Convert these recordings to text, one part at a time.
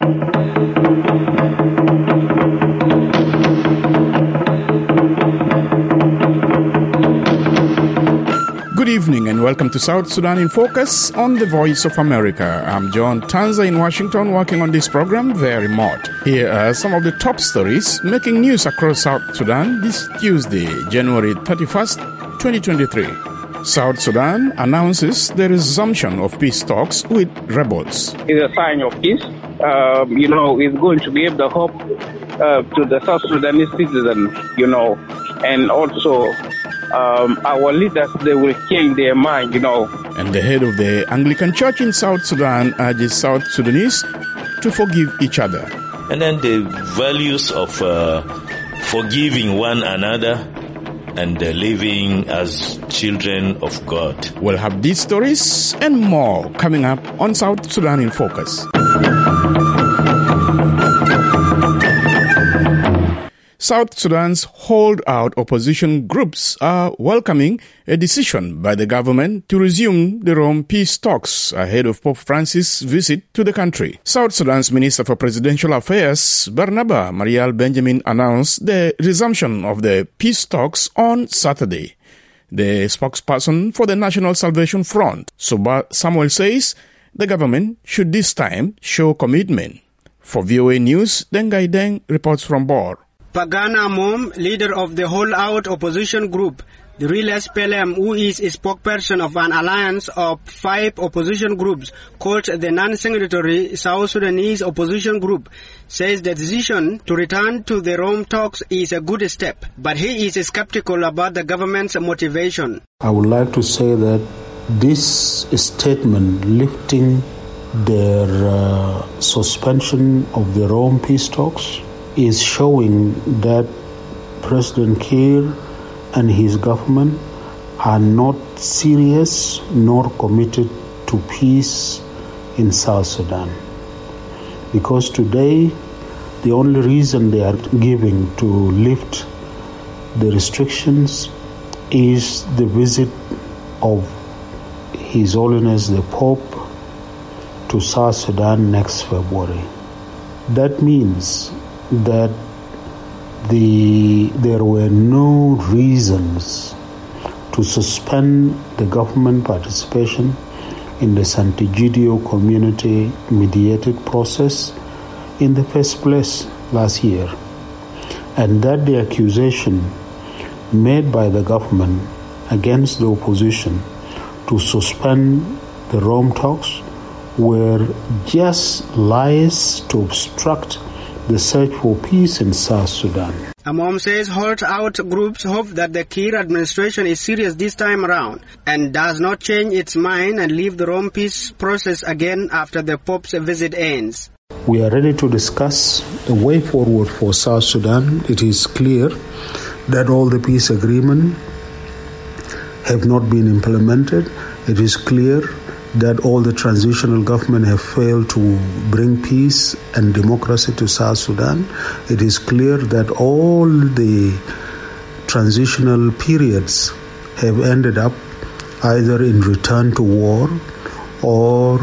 Good evening and welcome to South Sudan in Focus on the Voice of America. I'm John Tanza in Washington, working on this program very remote. Here are some of the top stories making news across South Sudan this Tuesday, January 31st, 2023. South Sudan announces the resumption of peace talks with rebels. It's a sign of peace. It's going to give the hope to the South Sudanese citizens, and also our leaders, they will change their mind, And the head of the Anglican Church in South Sudan urges South Sudanese to forgive each other. And then the values of forgiving one another and living as children of God. We'll have these stories and more coming up on South Sudan in Focus. South Sudan's holdout opposition groups are welcoming a decision by the government to resume the Rome peace talks ahead of Pope Francis' visit to the country. South Sudan's Minister for Presidential Affairs, Barnaba Marial Benjamin, announced the resumption of the peace talks on Saturday. The spokesperson for the National Salvation Front, Suba Samuel, says the government should this time show commitment. For VOA News, Dengai Deng reports from Bor. Pagana Mom, leader of the holdout opposition group, the Real SPLM, who is a spokesperson of an alliance of 5 opposition groups called the non-signatory South Sudanese Opposition Group, says the decision to return to the Rome talks is a good step, but he is skeptical about the government's motivation. I would like to say that this statement lifting their suspension of the Rome peace talks is showing that President Kiir and his government are not serious nor committed to peace in South Sudan. Because today, the only reason they are giving to lift the restrictions is the visit of His Holiness the Pope to South Sudan next February. That means that there were no reasons to suspend the government participation in the Sant'Egidio community mediated process in the first place last year, and that the accusation made by the government against the opposition to suspend the Rome talks were just lies to obstruct the search for peace in South Sudan. Amom says holdout groups hope that the Kiir administration is serious this time around and does not change its mind and leave the Rome peace process again after the Pope's visit ends. We are ready to discuss a way forward for South Sudan. It is clear that all the peace agreements have not been implemented. It is clear that all the transitional government have failed to bring peace and democracy to South Sudan. It is clear that all the transitional periods have ended up either in return to war or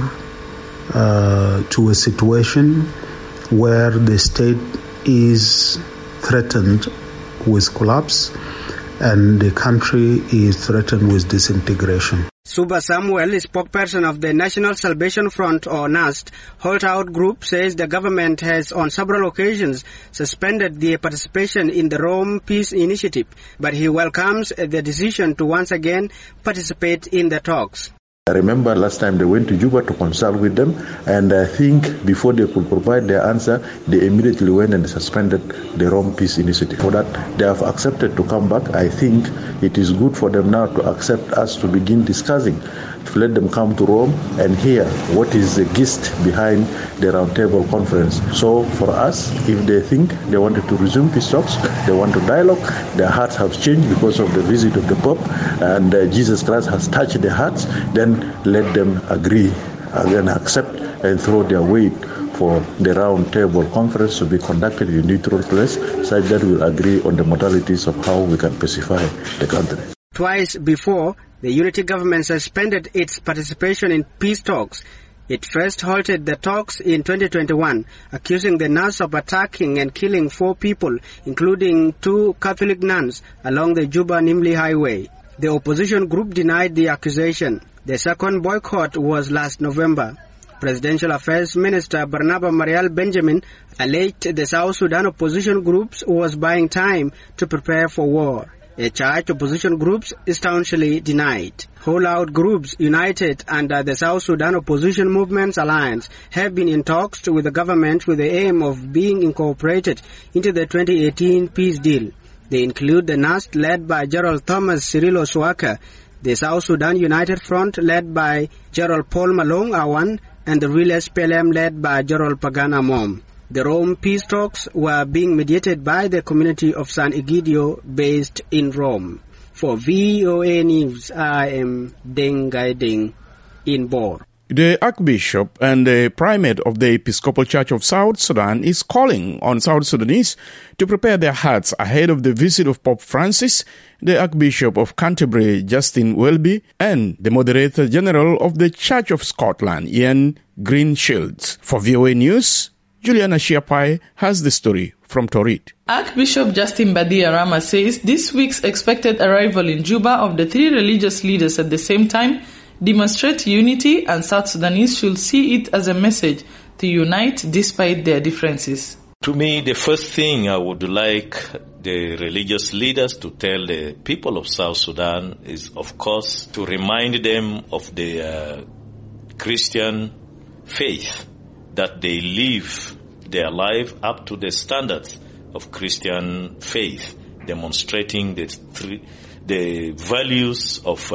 to a situation where the state is threatened with collapse and the country is threatened with disintegration. Suba Samuel, spokesperson of the National Salvation Front, or NAST, holdout group, says the government has on several occasions suspended their participation in the Rome Peace Initiative, but he welcomes the decision to once again participate in the talks. I remember last time they went to Juba to consult with them, and I think before they could provide their answer, they immediately went and suspended the Rome Peace Initiative. For that, they have accepted to come back. I think it is good for them now to accept us to begin discussing, to let them come to Rome and hear what is the gist behind the roundtable conference. So for us, if they think they wanted to resume peace talks, they want to dialogue, their hearts have changed because of the visit of the Pope, and Jesus Christ has touched their hearts, then let them agree and accept and throw their weight for the round table conference to be conducted in a neutral place, such that we'll agree on the modalities of how we can pacify the country. Twice before, the unity government suspended its participation in peace talks. It first halted the talks in 2021, accusing the NAS of attacking and killing 4 people, including 2 Catholic nuns, along the Juba-Nimli highway. The opposition group denied the accusation. The second boycott was last November. Presidential Affairs Minister Barnaba Marial Benjamin alleged the South Sudan opposition groups was buying time to prepare for war. A charge opposition groups staunchly denied. Holdout groups united under the South Sudan Opposition Movements Alliance have been in talks with the government with the aim of being incorporated into the 2018 peace deal. They include the NAS led by Gerald Thomas Cirilo Swaka, the South Sudan United Front led by Gerald Paul Malong Awan, and the Real SPLM led by Gerald Pagan Amom. The Rome peace talks were being mediated by the community of San Egidio based in Rome. For VOA News, I am Deng Gai Deng in Bor. The Archbishop and the Primate of the Episcopal Church of South Sudan is calling on South Sudanese to prepare their hearts ahead of the visit of Pope Francis, the Archbishop of Canterbury, Justin Welby, and the Moderator General of the Church of Scotland, Ian Greenshields. For VOA News, Juliana Shiapai has the story from Torit. Archbishop Justin Badi Arama says this week's expected arrival in Juba of the 3 religious leaders at the same time demonstrate unity, and South Sudanese should see it as a message to unite despite their differences. To me, the first thing I would like the religious leaders to tell the people of South Sudan is, of course, to remind them of the Christian faith, that they live their life up to the standards of Christian faith, demonstrating the values of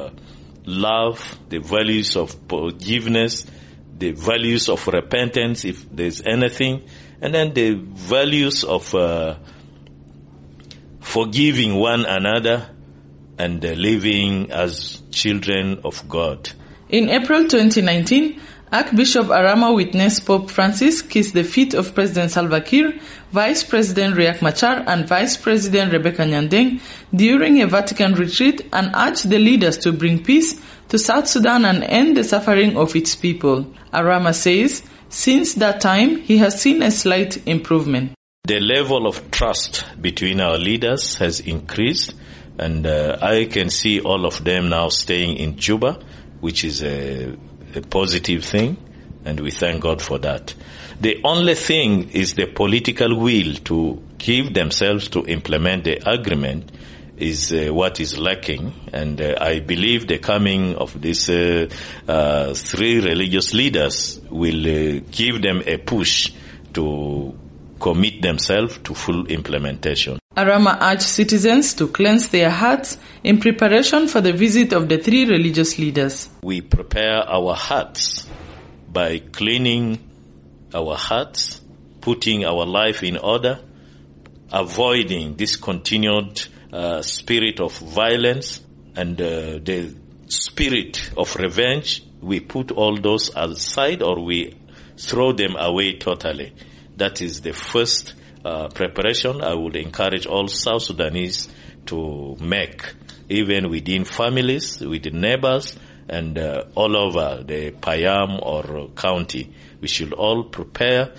love, the values of forgiveness, the values of repentance if there's anything, and then the values of forgiving one another and living as children of God. In April 2019, Archbishop Arama witnessed Pope Francis kiss the feet of President Salva Kiir, Vice President Riek Machar, and Vice President Rebecca Nyandeng during a Vatican retreat and urged the leaders to bring peace to South Sudan and end the suffering of its people. Arama says, since that time, he has seen a slight improvement. The level of trust between our leaders has increased, and I can see all of them now staying in Juba, which is a positive thing, and we thank God for that. The only thing is the political will to give themselves to implement the agreement is what is lacking, and I believe the coming of these 3 religious leaders will give them a push to commit themselves to full implementation. Arama urged citizens to cleanse their hearts in preparation for the visit of the 3 religious leaders. We prepare our hearts by cleaning our hearts, putting our life in order, avoiding this continued spirit of violence and the spirit of revenge. We put all those aside, or we throw them away totally. That is the first preparation I would encourage all South Sudanese to make, even within families, with neighbors, and all over the Payam or county. We should all prepare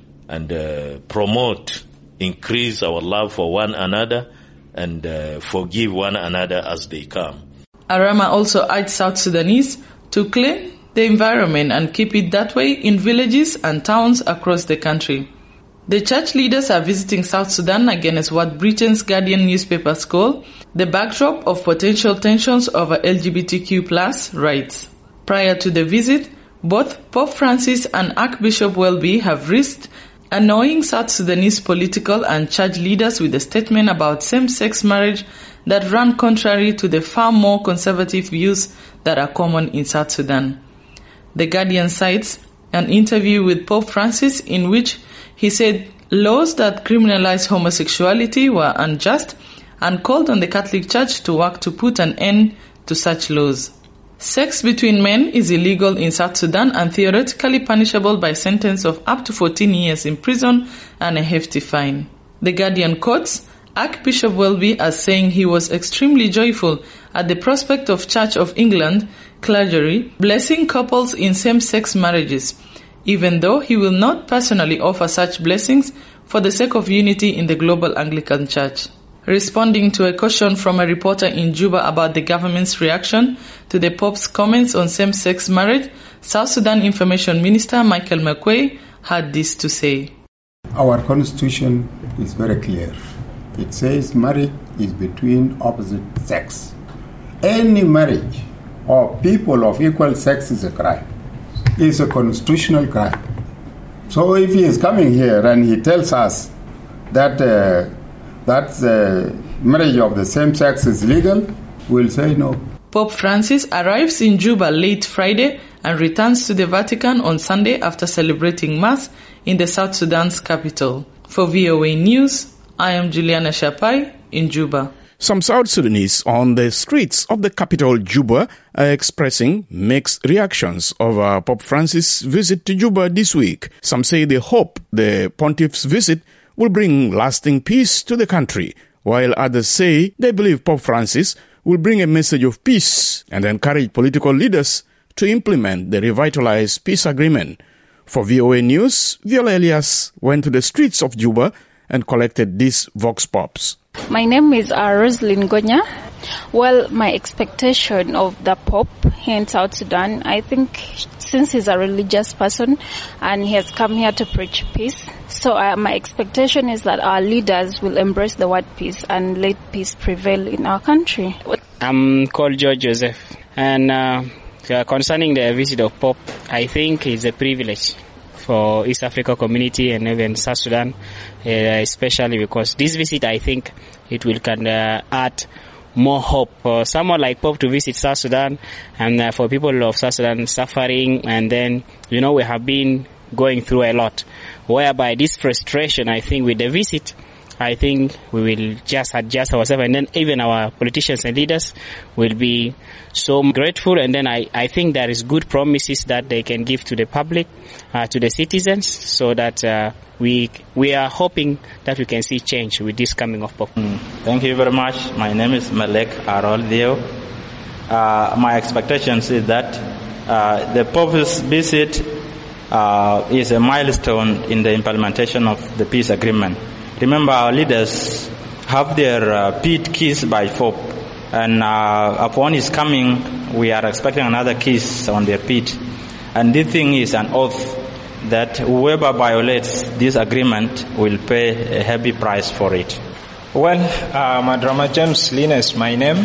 and promote, increase our love for one another and forgive one another as they come. Arama also urged South Sudanese to clean the environment and keep it that way in villages and towns across the country. The church leaders are visiting South Sudan against what Britain's Guardian newspapers call the backdrop of potential tensions over LGBTQ+ rights. Prior to the visit, both Pope Francis and Archbishop Welby have risked annoying South Sudanese political and church leaders with a statement about same-sex marriage that ran contrary to the far more conservative views that are common in South Sudan. The Guardian cites an interview with Pope Francis in which he said laws that criminalize homosexuality were unjust and called on the Catholic Church to work to put an end to such laws. Sex between men is illegal in South Sudan and theoretically punishable by sentence of up to 14 years in prison and a hefty fine. The Guardian quotes Archbishop Welby as saying he was extremely joyful at the prospect of Church of England clergy, blessing couples in same-sex marriages, even though he will not personally offer such blessings for the sake of unity in the global Anglican Church. Responding to a question from a reporter in Juba about the government's reaction to the Pope's comments on same-sex marriage, South Sudan Information Minister Michael McQuay had this to say. Our constitution is very clear. It says marriage is between opposite sex. Any marriage of people of equal sex is a crime. It's a constitutional crime. So if he is coming here and he tells us that marriage of the same sex is legal, we'll say no. Pope Francis arrives in Juba late Friday and returns to the Vatican on Sunday after celebrating Mass in the South Sudan's capital. For VOA News, I am Juliana Shapai in Juba. Some South Sudanese on the streets of the capital, Juba, are expressing mixed reactions over Pope Francis' visit to Juba this week. Some say they hope the pontiff's visit will bring lasting peace to the country, while others say they believe Pope Francis will bring a message of peace and encourage political leaders to implement the revitalized peace agreement. For VOA News, Viola Elias went to the streets of Juba and collected these vox pops. My name is Roslyn Gonya. Well, my expectation of the Pope here in South Sudan, I think since he's a religious person and he has come here to preach peace, so my expectation is that our leaders will embrace the word peace and let peace prevail in our country. I'm called George Joseph, and concerning the visit of Pope, I think it's a privilege for East Africa community and even South Sudan, especially because this visit, I think, it will add more hope for someone like Pope to visit South Sudan, and for people of South Sudan suffering, and then, we have been going through a lot, whereby this frustration, I think, with the visit, I think we will just adjust ourselves, and then even our politicians and leaders will be so grateful, and then I think there is good promises that they can give to the public, to the citizens, so that we are hoping that we can see change with this coming of Pope. Thank you very much. My name is Malek Aroldio. My expectations is that the Pope's visit is a milestone in the implementation of the peace agreement. Remember, our leaders have their peace kiss by Pope, and upon his coming, we are expecting another kiss on their feet. And this thing is an oath that whoever violates this agreement will pay a heavy price for it. Well, Madrama James Lina is my name.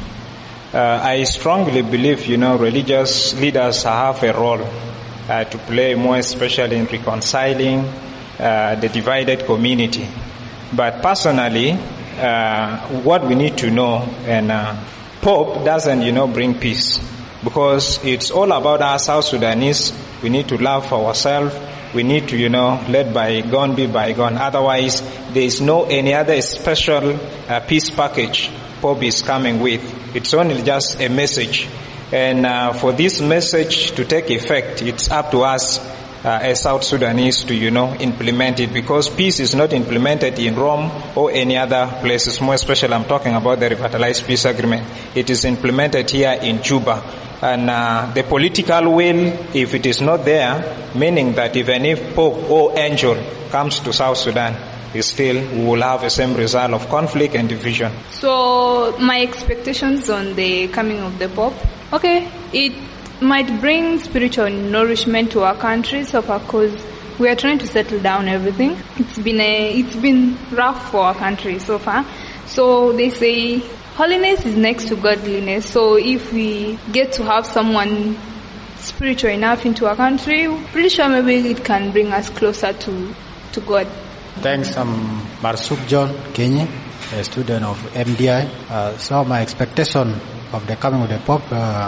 I strongly believe, religious leaders have a role to play, more especially in reconciling the divided community. But personally, what we need to know, and Pope doesn't, bring peace, because it's all about us South Sudanese. We need to love ourselves. We need to, let bygone be bygone. Otherwise, there is no any other special peace package Pope is coming with. It's only just a message. And for this message to take effect, it's up to us as South Sudanese to, implement it, because peace is not implemented in Rome or any other places. More especially, I'm talking about the revitalized peace agreement. It is implemented here in Juba. And the political will, if it is not there, meaning that even if Pope or angel comes to South Sudan, still we will have the same result of conflict and division. So my expectations on the coming of the Pope, it might bring spiritual nourishment to our country so far, because we are trying to settle down everything. It's been rough for our country so far. So they say holiness is next to godliness. So if we get to have someone spiritual enough into our country, pretty sure maybe it can bring us closer to God. Thanks. I'm Marsuk John Kenyi, a student of MDI. So my expectation of the coming of the Pope,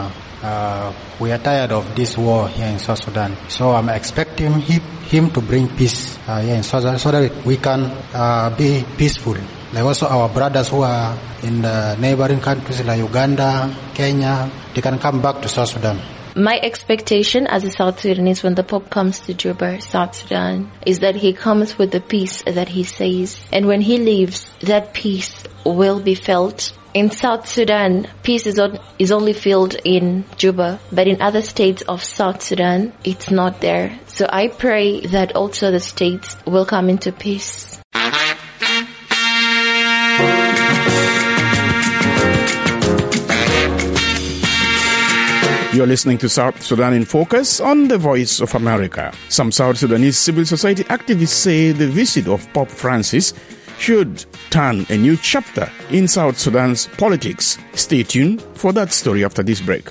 we are tired of this war here in South Sudan. So I'm expecting him to bring peace here in South Sudan, so that we can be peaceful. Like also our brothers who are in the neighboring countries like Uganda, Kenya, they can come back to South Sudan. My expectation as a South Sudanese when the Pope comes to Juba, South Sudan, is that he comes with the peace that he says. And when he leaves, that peace will be felt In South Sudan, peace is only felt in Juba, but in other states of South Sudan, it's not there. So I pray that also the states will come into peace. You're listening to South Sudan in Focus on the Voice of America. Some South Sudanese civil society activists say the visit of Pope Francis should turn a new chapter in South Sudan's politics. Stay tuned for that story after this break.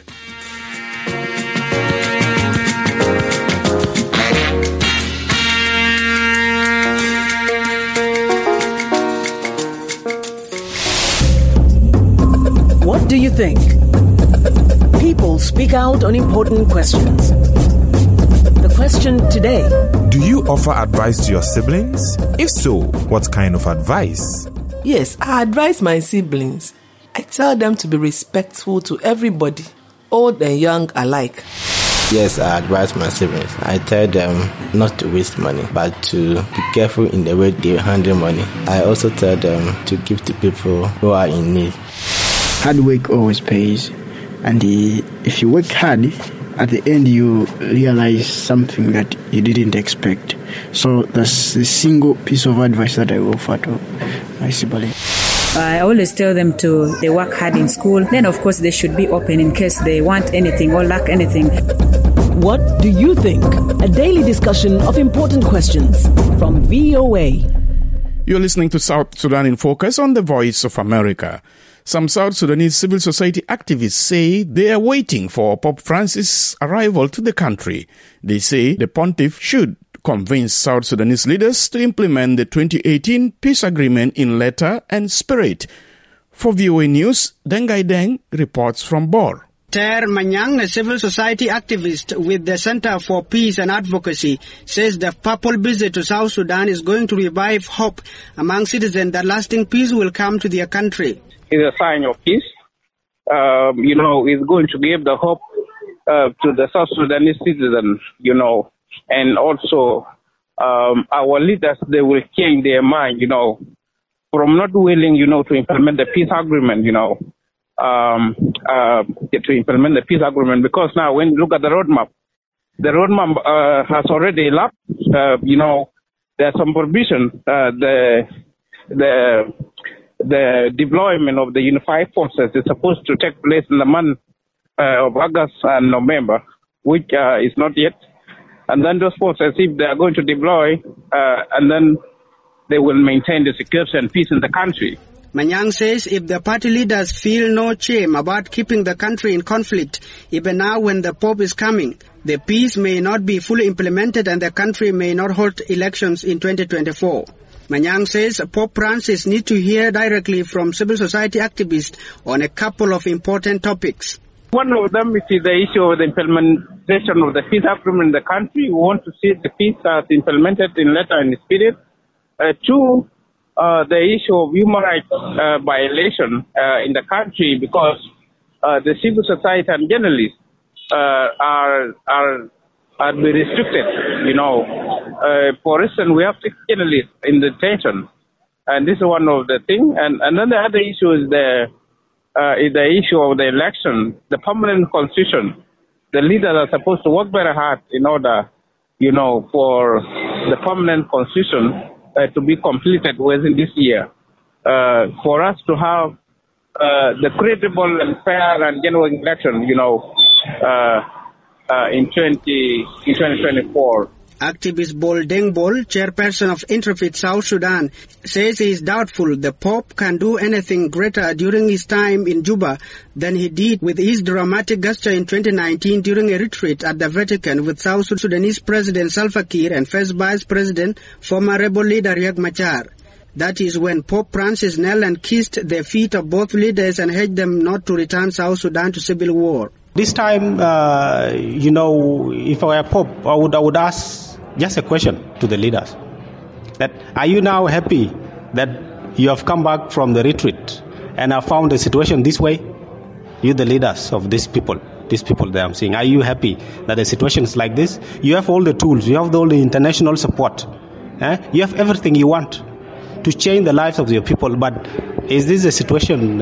What do you think? People speak out on important questions. The question today: do you offer advice to your siblings? If so, what kind of advice? Yes, I advise my siblings. I tell them to be respectful to everybody, old and young alike. Yes, I advise my siblings. I tell them not to waste money, but to be careful in the way they handle money. I also tell them to give to people who are in need. Hard work always pays. And if you work hard, at the end you realize something that you didn't expect. So that's the single piece of advice that I offer to my siblings. I always tell them they work hard in school. Then, of course, they should be open in case they want anything or lack anything. What do you think? A daily discussion of important questions from VOA. You're listening to South Sudan in Focus on the Voice of America. Some South Sudanese civil society activists say they are waiting for Pope Francis' arrival to the country. They say the pontiff should convince South Sudanese leaders to implement the 2018 peace agreement in letter and spirit. For VOA News, Dengai Deng reports from Bor. Ter Manyang, a civil society activist with the Center for Peace and Advocacy, says the papal visit to South Sudan is going to revive hope among citizens that lasting peace will come to their country. It's a sign of peace. It's going to give the hope to the South Sudanese citizens, and also our leaders, they will change their mind, from not willing, to implement the peace agreement, to implement the peace agreement, because now when you look at the roadmap has already elapsed. There's some provision, the deployment of the unified forces is supposed to take place in the month of August and November, which is not yet. And then those forces, if they are going to deploy, and then they will maintain the security and peace in the country. Manyang says if the party leaders feel no shame about keeping the country in conflict, even now when the Pope is coming, the peace may not be fully implemented and the country may not hold elections in 2024. Manyang says Pope Francis needs to hear directly from civil society activists on a couple of important topics. One of them is the issue of the implementation of the peace agreement in the country. We want to see the peace implemented in letter and spirit. Two, the issue of human rights violation in the country, because the civil society and journalists are be restricted. For instance, we have 6 journalists in detention, and this is one of the things. And then the other issue is the issue of the election, the permanent constitution. The leaders are supposed to work very hard in order, for the permanent constitution to be completed within this year, for us to have the credible and fair and genuine election, in 2024. Activist Bol Deng Bol, chairperson of Intrepid South Sudan, says he is doubtful the Pope can do anything greater during his time in Juba than he did with his dramatic gesture in 2019 during a retreat at the Vatican with South Sudanese President Salva Kiir and First Vice President, former rebel leader Riek Machar. That is when Pope Francis knelt and kissed the feet of both leaders and urged them not to return South Sudan to civil war. This time, if I were Pope, I would ask just a question to the leaders. That, are you now happy that you have come back from the retreat and have found the situation this way? You, the leaders of these people that I'm seeing, are you happy that the situation is like this? You have all the tools, you have all the international support. You have everything you want to change the lives of your people, but is this a situation,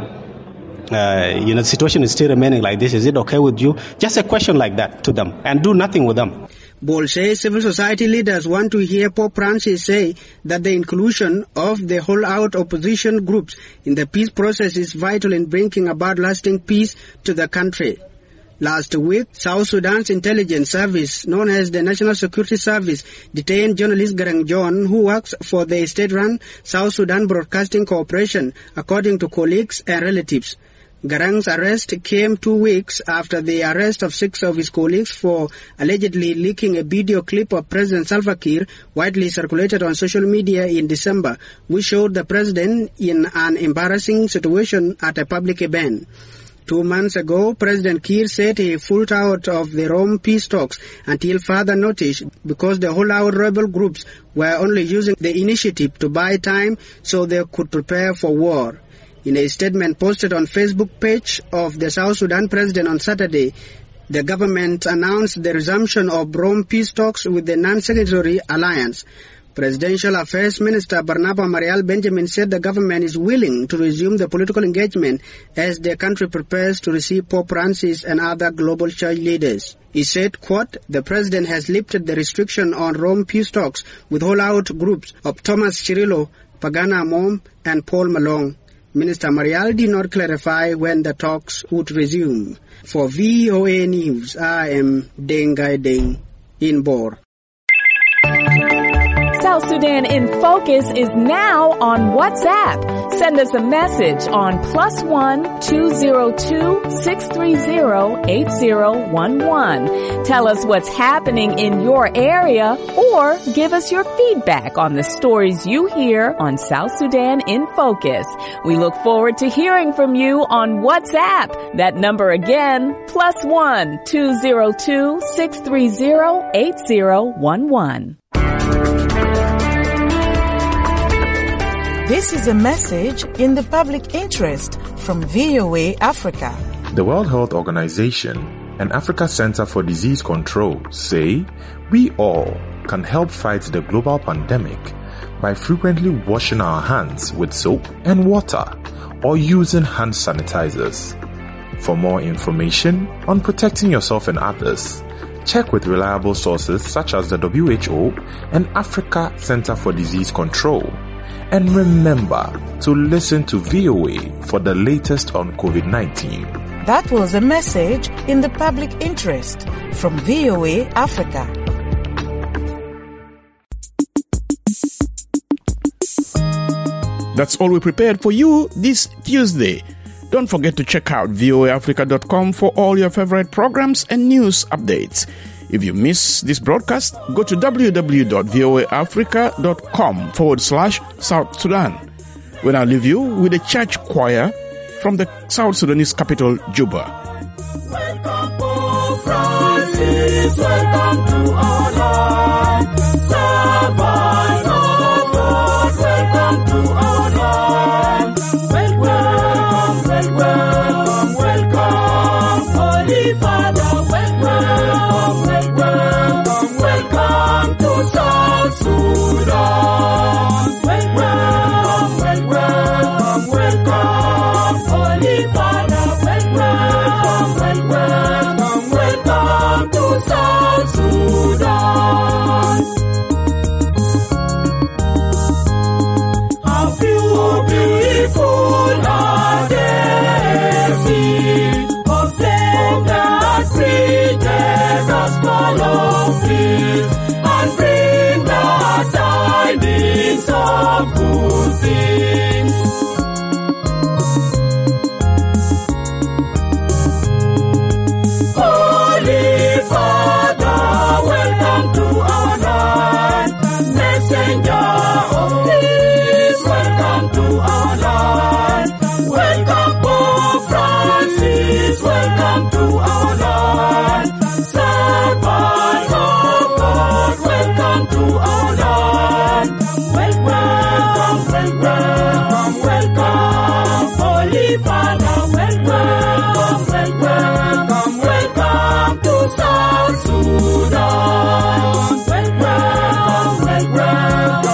the situation is still remaining like this? Is it okay with you? Just a question like that to them and do nothing with them. Bol says civil society leaders want to hear Pope Francis say that the inclusion of the whole-out opposition groups in the peace process is vital in bringing about lasting peace to the country. Last week, South Sudan's intelligence service, known as the National Security Service, detained journalist Garang John, who works for the state-run South Sudan Broadcasting Corporation, according to colleagues and relatives. Garang's arrest came 2 weeks after the arrest of 6 of his colleagues for allegedly leaking a video clip of President Salva Kiir, widely circulated on social media in December, which showed the president in an embarrassing situation at a public event. 2 months ago, President Kiir said he pulled out of the Rome peace talks until further notice because the whole-out rebel groups were only using the initiative to buy time so they could prepare for war. In a statement posted on Facebook page of the South Sudan president on Saturday, the government announced the resumption of Rome peace talks with the non-signatory alliance. Presidential Affairs Minister Barnaba Marial Benjamin said the government is willing to resume the political engagement as the country prepares to receive Pope Francis and other global church leaders. He said, quote, the president has lifted the restriction on Rome peace talks with whole-out groups of Thomas Cirillo, Pagana Amom, and Paul Malong. Minister Marial did not clarify when the talks would resume. For VOA News, I am Dengai Deng in Bor. South Sudan in Focus is now on WhatsApp. Send us a message on +1 202 630 8011. Tell us what's happening in your area or give us your feedback on the stories you hear on South Sudan in Focus. We look forward to hearing from you on WhatsApp. That number again, +1 202 630 8011. This is a message in the public interest from VOA Africa. The World Health Organization and Africa Center for Disease Control say we all can help fight the global pandemic by frequently washing our hands with soap and water or using hand sanitizers. For more information on protecting yourself and others, check with reliable sources such as the WHO and Africa Center for Disease Control. And remember to listen to VOA for the latest on COVID-19. That was a message in the public interest from VOA Africa. That's all we prepared for you this Tuesday. Don't forget to check out voaafrica.com for all your favorite programs and news updates. If you miss this broadcast, go to www.voaafrica.com/South Sudan. We now leave you with a church choir from the South Sudanese capital, Juba. Welcome, Pope Francis, welcome to our land. Servant of God, welcome to our land. Welcome, welcome, welcome, Holy Father, welcome, welcome, welcome to South Sudan. Welcome, welcome, welcome, Holy Father, welcome, welcome to South Sudan. How beautiful are they of them that preach the gospel of peace and bring the tidings of good things. Holy Father, welcome to our land. Messenger of peace, welcome to our land. Welcome, Pope Francis, welcome to our land. Servant of God, welcome to our land. Welcome, welcome, welcome, Holy Father, welcome, welcome to South Sudan. Welcome,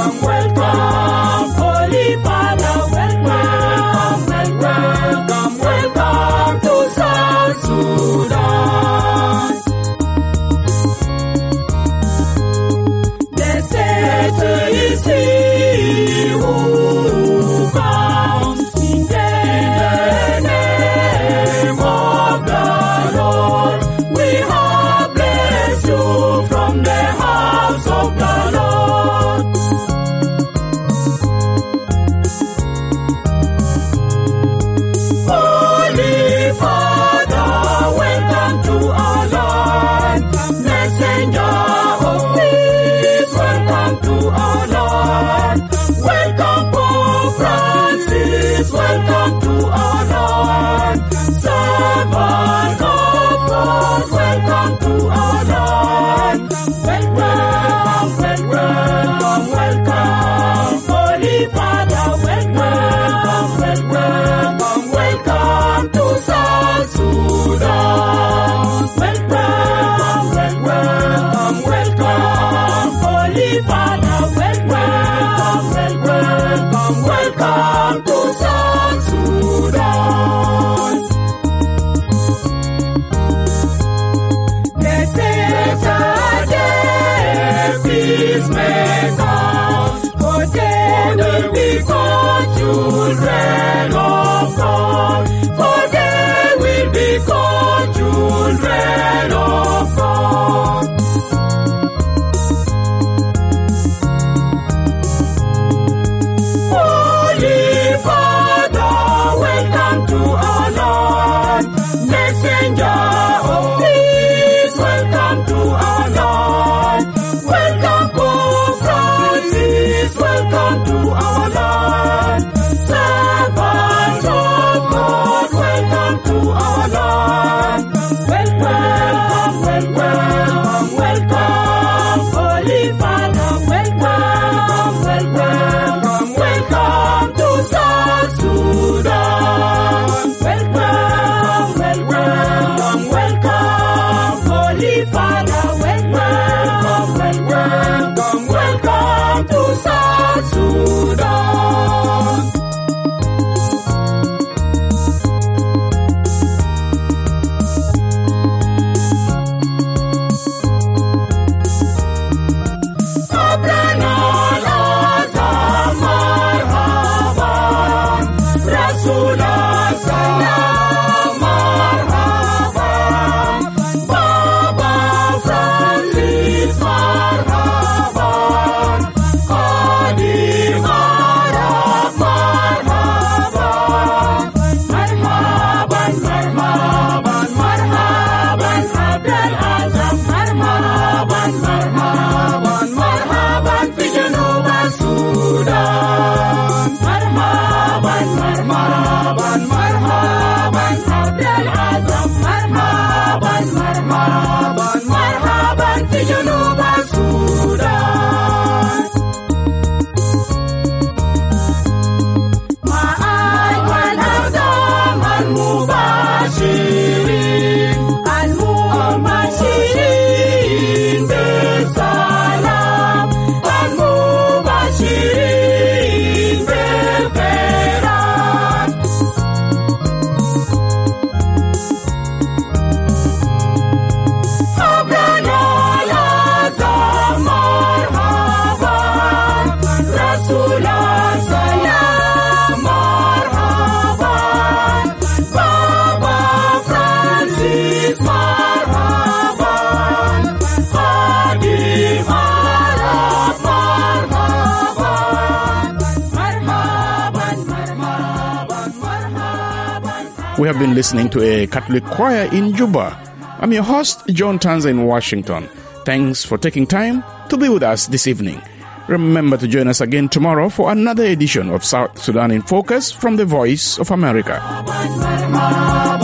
children of God, for they will be called children of God. Holy Father, welcome to our land. Messenger of peace, welcome to our land. Welcome Pope Francis, welcome to our land. Servants of God, welcome to our land. Welcome, welcome, welcome, Holy Father, welcome, welcome, welcome to South Sudan. Welcome, welcome, Holy Father, welcome, welcome to South Sudan. We have been listening to a Catholic choir in Juba. I'm your host, John Tanza in Washington. Thanks for taking time to be with us this evening. Remember to join us again tomorrow for another edition of South Sudan in Focus from the Voice of America.